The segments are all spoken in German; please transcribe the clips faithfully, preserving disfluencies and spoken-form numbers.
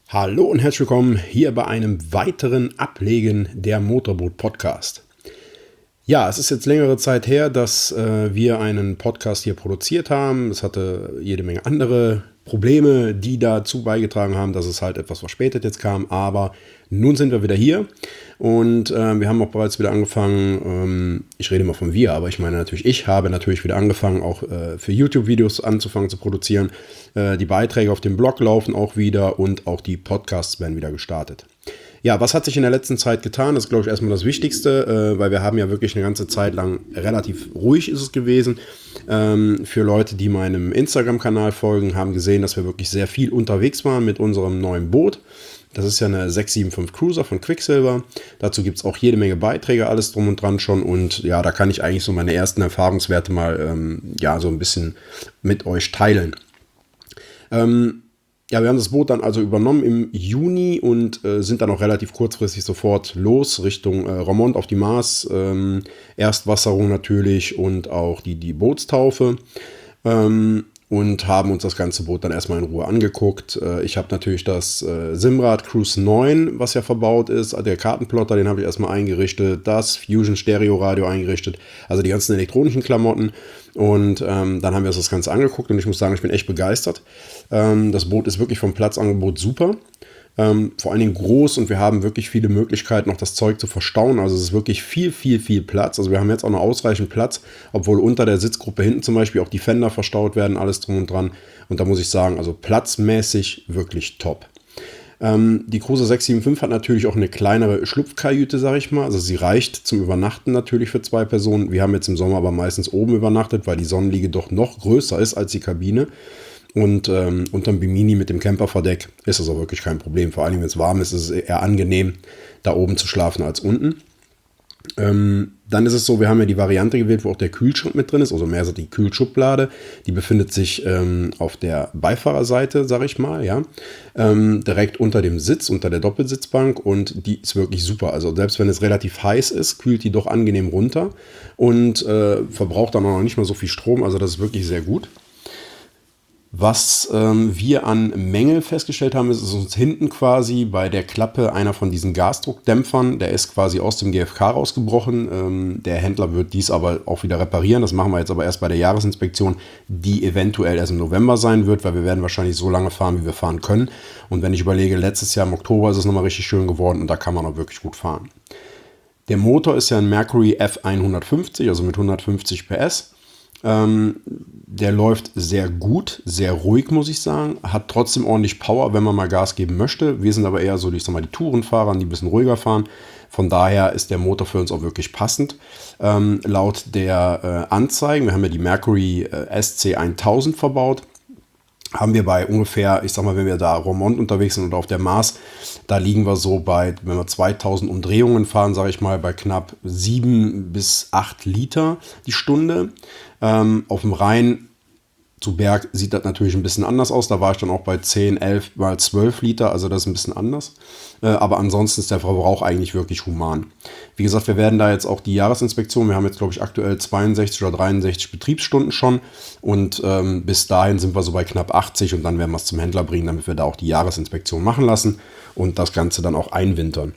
Hallo und herzlich willkommen hier bei einem weiteren Ablegen der Motorboot-Podcast. Ja, es ist jetzt längere Zeit her, dass äh, wir einen Podcast hier produziert haben. Es hatte jede Menge andere Probleme, die dazu beigetragen haben, dass es halt etwas verspätet jetzt kam. Aber nun sind wir wieder hier und äh, wir haben auch bereits wieder angefangen, ähm, ich rede immer von wir, aber ich meine natürlich, ich habe natürlich wieder angefangen, auch äh, für YouTube-Videos anzufangen zu produzieren. Äh, die Beiträge auf dem Blog laufen auch wieder und auch die Podcasts werden wieder gestartet. Ja, was hat sich in der letzten Zeit getan? Das ist, glaube ich, erstmal das Wichtigste, äh, weil wir haben ja wirklich eine ganze Zeit lang relativ ruhig ist es gewesen. Ähm, für Leute, die meinem Instagram-Kanal folgen, haben gesehen, dass wir wirklich sehr viel unterwegs waren mit unserem neuen Boot. Das ist ja eine sechs sieben fünf Cruiser von Quicksilver. Dazu gibt es auch jede Menge Beiträge, alles drum und dran schon. Und ja, da kann ich eigentlich so meine ersten Erfahrungswerte mal ähm, ja, so ein bisschen mit euch teilen. Ähm, Ja, wir haben das Boot dann also übernommen im Juni und äh, sind dann auch relativ kurzfristig sofort los Richtung äh, Romont auf die Maas. Ähm, Erstwasserung natürlich und auch die, die Bootstaufe. Ähm, und haben uns das ganze Boot dann erstmal in Ruhe angeguckt. Äh, ich habe natürlich das äh, Simrad Cruise neun, was ja verbaut ist. Der Kartenplotter, den habe ich erstmal eingerichtet. Das Fusion Stereo Radio eingerichtet. Also die ganzen elektronischen Klamotten. Und ähm, dann haben wir uns das Ganze angeguckt und ich muss sagen, ich bin echt begeistert. Ähm, das Boot ist wirklich vom Platzangebot super. Ähm, vor allen Dingen groß und wir haben wirklich viele Möglichkeiten, noch das Zeug zu verstauen. Also es ist wirklich viel, viel, viel Platz. Also wir haben jetzt auch noch ausreichend Platz, obwohl unter der Sitzgruppe hinten zum Beispiel auch die Fender verstaut werden, alles drum und dran. Und da muss ich sagen, also platzmäßig wirklich top. Ähm, die Cruiser sechs sieben fünf hat natürlich auch eine kleinere Schlupfkajüte, sage ich mal. Also sie reicht zum Übernachten natürlich für zwei Personen. Wir haben jetzt im Sommer aber meistens oben übernachtet, weil die Sonnenliege doch noch größer ist als die Kabine. Und ähm, unterm Bimini mit dem Camperverdeck ist das auch wirklich kein Problem. Vor allem, wenn es warm ist, ist es eher angenehm, da oben zu schlafen als unten. Ähm, dann ist es so, wir haben ja die Variante gewählt, wo auch der Kühlschrank mit drin ist, also mehr so die Kühlschublade. Die befindet sich ähm, auf der Beifahrerseite, sage ich mal, ja, ähm, direkt unter dem Sitz, unter der Doppelsitzbank und die ist wirklich super. Also selbst wenn es relativ heiß ist, kühlt die doch angenehm runter und äh, verbraucht dann auch noch nicht mal so viel Strom, also das ist wirklich sehr gut. Was ähm, wir an Mängel festgestellt haben, ist, ist uns hinten quasi bei der Klappe einer von diesen Gasdruckdämpfern, der ist quasi aus dem G F K rausgebrochen. Ähm, der Händler wird dies aber auch wieder reparieren. Das machen wir jetzt aber erst bei der Jahresinspektion, die eventuell erst im November sein wird, weil wir werden wahrscheinlich so lange fahren, wie wir fahren können. Und wenn ich überlege, letztes Jahr im Oktober ist es nochmal richtig schön geworden und da kann man auch wirklich gut fahren. Der Motor ist ja ein Mercury F hundertfünfzig, also mit hundertfünfzig P S. Ähm, der läuft sehr gut, sehr ruhig, muss ich sagen. Hat trotzdem ordentlich Power, wenn man mal Gas geben möchte. Wir sind aber eher so, ich sag mal, die Tourenfahrer, die ein bisschen ruhiger fahren. Von daher ist der Motor für uns auch wirklich passend. Ähm, laut der äh, Anzeigen, wir haben ja die Mercury äh, S C tausend verbaut, haben wir bei ungefähr, ich sag mal, wenn wir da Romont unterwegs sind oder auf der Maas, da liegen wir so bei, wenn wir zweitausend Umdrehungen fahren, sage ich mal, bei knapp sieben bis acht Liter die Stunde. Ähm, auf dem Rhein zu Berg sieht das natürlich ein bisschen anders aus. Da war ich dann auch bei zehn, elf mal zwölf Liter, also das ist ein bisschen anders. Äh, aber ansonsten ist der Verbrauch eigentlich wirklich human. Wie gesagt, wir werden da jetzt auch die Jahresinspektion, wir haben jetzt glaube ich aktuell zweiundsechzig oder dreiundsechzig Betriebsstunden schon und ähm, bis dahin sind wir so bei knapp achtzig und dann werden wir es zum Händler bringen, damit wir da auch die Jahresinspektion machen lassen und das Ganze dann auch einwintern.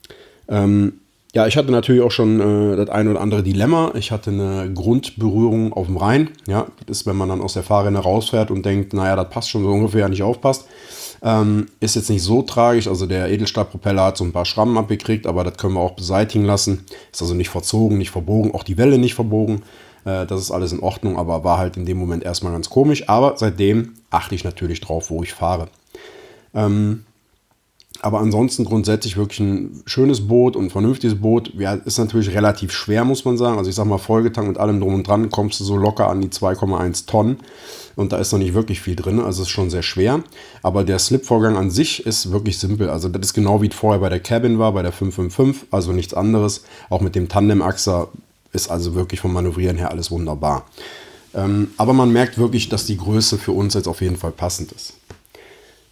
Ähm, Ja, ich hatte natürlich auch schon äh, das ein oder andere Dilemma. Ich hatte eine Grundberührung auf dem Rhein. Ja, das ist, wenn man dann aus der Fahrrinne rausfährt und denkt, naja, das passt schon so ungefähr, nicht aufpasst. Ähm, ist jetzt nicht so tragisch. Also der Edelstahlpropeller hat so ein paar Schrammen abgekriegt, aber das können wir auch beseitigen lassen. Ist also nicht verzogen, nicht verbogen, auch die Welle nicht verbogen. Äh, das ist alles in Ordnung, aber war halt in dem Moment erstmal ganz komisch. Aber seitdem achte ich natürlich drauf, wo ich fahre. Ähm, Aber ansonsten grundsätzlich wirklich ein schönes Boot und ein vernünftiges Boot. Ja, ist natürlich relativ schwer, muss man sagen. Also ich sag mal, vollgetankt mit allem drum und dran kommst du so locker an die zwei Komma eins Tonnen. Und da ist noch nicht wirklich viel drin. Also es ist schon sehr schwer. Aber der Slip-Vorgang an sich ist wirklich simpel. Also das ist genau wie es vorher bei der Cabin war, bei der fünf fünf fünf. Also nichts anderes. Auch mit dem Tandem-Achser ist also wirklich vom Manövrieren her alles wunderbar. Ähm, aber man merkt wirklich, dass die Größe für uns jetzt auf jeden Fall passend ist.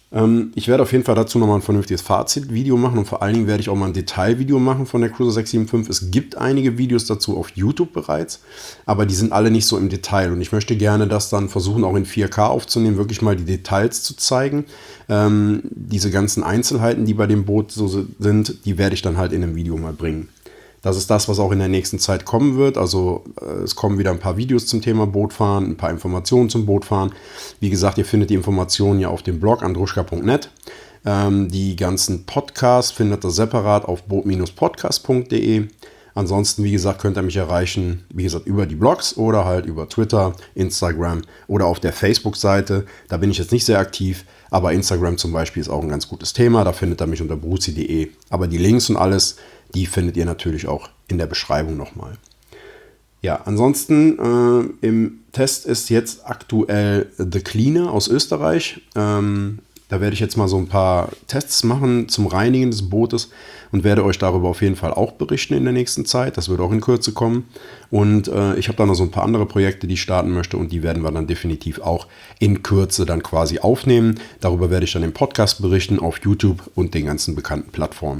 Ähm, ich werde auf jeden Fall dazu nochmal ein vernünftiges Fazitvideo machen und vor allen Dingen werde ich auch mal ein Detailvideo machen von der Cruiser sechs sieben fünf. Es gibt einige Videos dazu auf YouTube bereits, aber die sind alle nicht so im Detail und ich möchte gerne das dann versuchen auch in vier K aufzunehmen, wirklich mal die Details zu zeigen. Ähm, diese ganzen Einzelheiten, die bei dem Boot so sind, die werde ich dann halt in einem Video mal bringen. Das ist das, was auch in der nächsten Zeit kommen wird. Also äh, es kommen wieder ein paar Videos zum Thema Bootfahren, ein paar Informationen zum Bootfahren. Wie gesagt, ihr findet die Informationen ja auf dem Blog andruschka punkt net. Ähm, die ganzen Podcasts findet ihr separat auf boot Bindestrich podcast punkt de. Ansonsten, wie gesagt, könnt ihr mich erreichen, wie gesagt, über die Blogs oder halt über Twitter, Instagram oder auf der Facebook-Seite. Da bin ich jetzt nicht sehr aktiv, aber Instagram zum Beispiel ist auch ein ganz gutes Thema. Da findet ihr mich unter bruzi punkt de. Aber die Links und alles, die findet ihr natürlich auch in der Beschreibung nochmal. Ja, ansonsten äh, im Test ist jetzt aktuell The Cleaner aus Österreich. Ähm, da werde ich jetzt mal so ein paar Tests machen zum Reinigen des Bootes und werde euch darüber auf jeden Fall auch berichten in der nächsten Zeit. Das wird auch in Kürze kommen. Und äh, ich habe da noch so ein paar andere Projekte, die ich starten möchte und die werden wir dann definitiv auch in Kürze dann quasi aufnehmen. Darüber werde ich dann im Podcast berichten, auf YouTube und den ganzen bekannten Plattformen.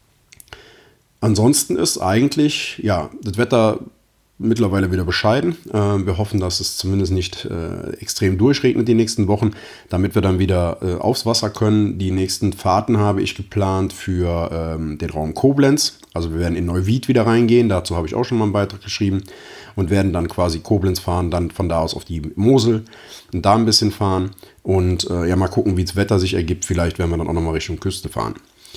Ansonsten ist eigentlich, ja, das Wetter mittlerweile wieder bescheiden. Äh, wir hoffen, dass es zumindest nicht äh, extrem durchregnet die nächsten Wochen, damit wir dann wieder äh, aufs Wasser können. Die nächsten Fahrten habe ich geplant für ähm, den Raum Koblenz. Also wir werden in Neuwied wieder reingehen, dazu habe ich auch schon mal einen Beitrag geschrieben und werden dann quasi Koblenz fahren, dann von da aus auf die Mosel und da ein bisschen fahren und äh, ja mal gucken, wie das Wetter sich ergibt. Vielleicht werden wir dann auch nochmal Richtung Küste fahren.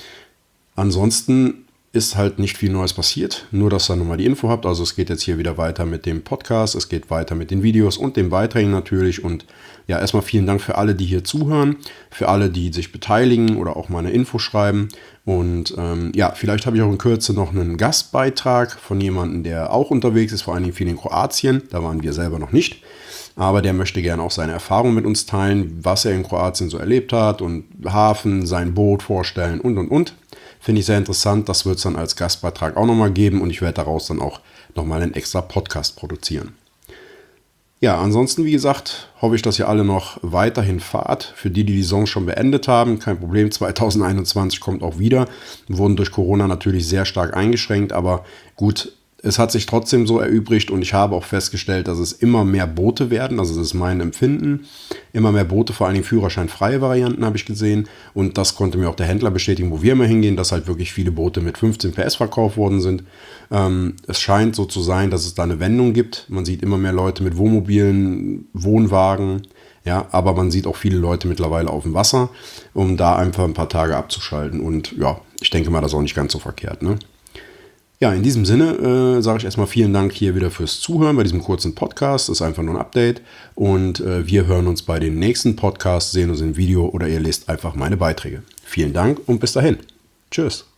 Ansonsten ist halt nicht viel Neues passiert, nur dass ihr nochmal die Info habt. Also es geht jetzt hier wieder weiter mit dem Podcast, es geht weiter mit den Videos und den Beiträgen natürlich. Und ja, erstmal vielen Dank für alle, die hier zuhören, für alle, die sich beteiligen oder auch mal eine Info schreiben. Und ähm, ja, vielleicht habe ich auch in Kürze noch einen Gastbeitrag von jemandem, der auch unterwegs ist, vor allen Dingen viel in Kroatien. Da waren wir selber noch nicht. Aber der möchte gerne auch seine Erfahrungen mit uns teilen, was er in Kroatien so erlebt hat und Hafen, sein Boot vorstellen und und und. Finde ich sehr interessant. Das wird es dann als Gastbeitrag auch nochmal geben und ich werde daraus dann auch nochmal einen extra Podcast produzieren. Ja, ansonsten, wie gesagt, hoffe ich, dass ihr alle noch weiterhin fahrt. Für die, die die Saison schon beendet haben, kein Problem. zwanzig einundzwanzig kommt auch wieder. Wir wurden durch Corona natürlich sehr stark eingeschränkt, aber gut, es hat sich trotzdem so erübrigt und ich habe auch festgestellt, dass es immer mehr Boote werden, also das ist mein Empfinden, immer mehr Boote, vor allen Dingen führerscheinfreie Varianten habe ich gesehen und das konnte mir auch der Händler bestätigen, wo wir immer hingehen, dass halt wirklich viele Boote mit fünfzehn P S verkauft worden sind. Ähm, es scheint so zu sein, dass es da eine Wendung gibt, man sieht immer mehr Leute mit Wohnmobilen, Wohnwagen, ja, aber man sieht auch viele Leute mittlerweile auf dem Wasser, um da einfach ein paar Tage abzuschalten und ja, ich denke mal, das ist auch nicht ganz so verkehrt, ne? Ja, in diesem Sinne äh, sage ich erstmal vielen Dank hier wieder fürs Zuhören bei diesem kurzen Podcast. Das ist einfach nur ein Update. Und äh, wir hören uns bei den nächsten Podcasts, sehen uns im Video oder ihr lest einfach meine Beiträge. Vielen Dank und bis dahin. Tschüss.